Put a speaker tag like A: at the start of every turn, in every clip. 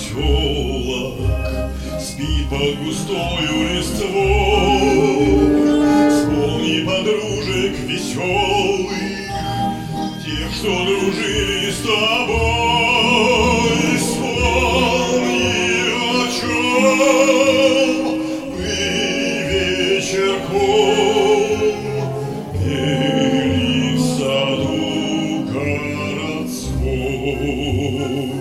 A: поселок спит под густою листвой. Вспомни подружек веселых, тех, что дружили с тобой. Вспомни, о чем мы вечерком пели в саду городском.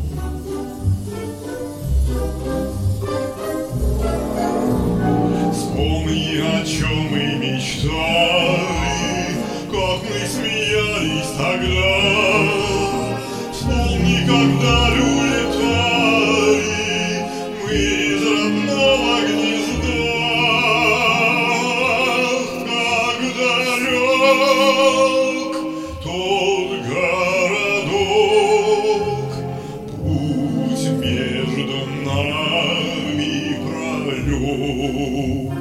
A: Вспомни, о чем мы мечтали, как мы смеялись тогда. Вспомни, когда улетали мы из родного гнезда. Как далек тот городок, путь между нами пролег.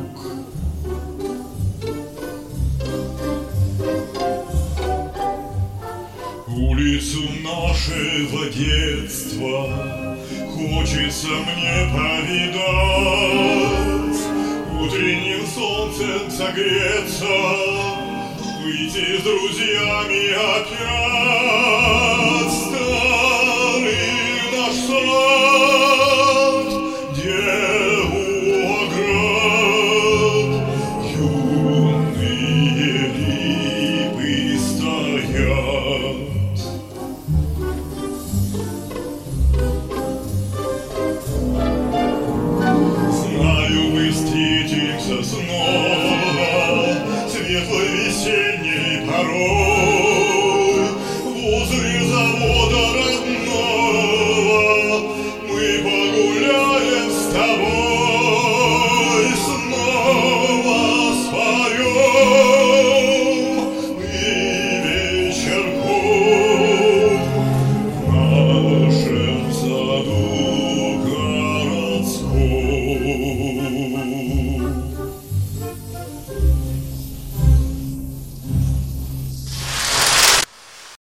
A: Улицу нашего детства хочется мне повидать, утренним солнцем согреться, выйти с друзьями опять.